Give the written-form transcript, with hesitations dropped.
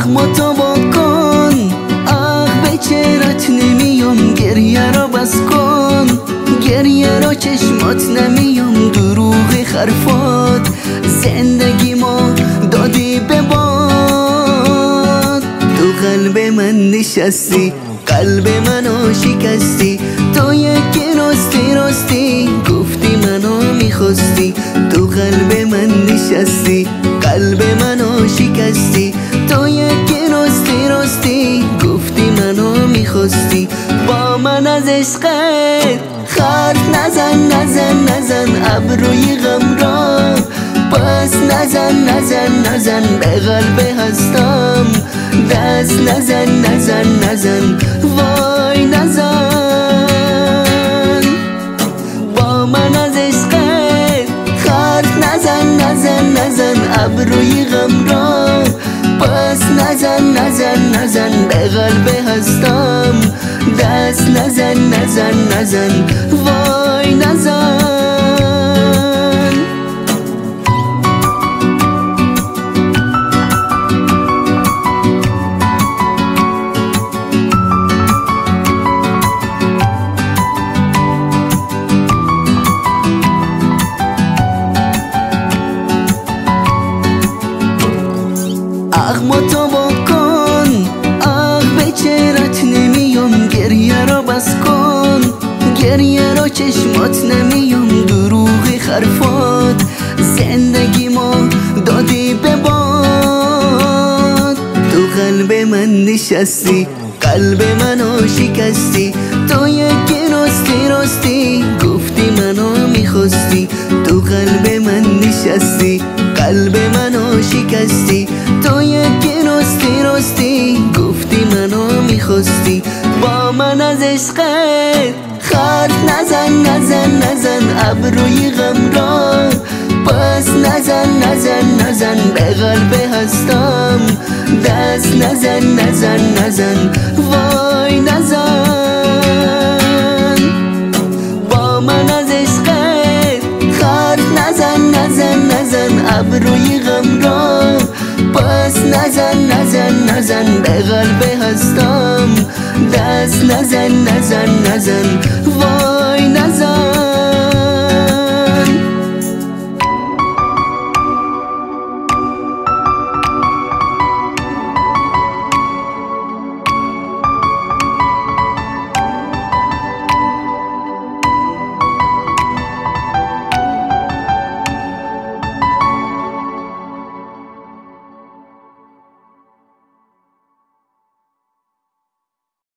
اخماتو بکن، به چهرت نمیام، گریه را بس کن، گریه را چشمات نمیام، دروغ حرفات زندگی ما دادی به باد. تو قلب من نشستی، قلب منو شکستی، تو یکی راستی گفتی منو میخواستی. تو قلب من نشستی، قلب منو شکستی، تو یکی راستی گفتی منو میخواستی. با من از عشقت خرد نزن ابروی غم را، پس نزن به قلب هستم دست نزن وای نزن. با من از عشقت خرد نزن ابروی غم را، پس نزن به قلب هستم دست نزن وای نزن. اخماتو بکن، به چهرت نمیام، گریه را بس کن، گریه را چشمات نمیام، دروغ حرفات زندگی ما دادی به باد. تو قلب من نشستی، قلب منو شکستی، تو یکی راستی گفتی منو میخواستی. تو قلب من نشستی، قلب منو شکستی، تو یکی راستی گفتی منو میخواستی. با من از عشقت خرد نزن ابروی غم را، پس نزن به قلب هستم دست نزن وای نزن. با من از عشقت خرد نزن ابروی غم را، پس نزن به قلب هستم دست نزن وای نزن.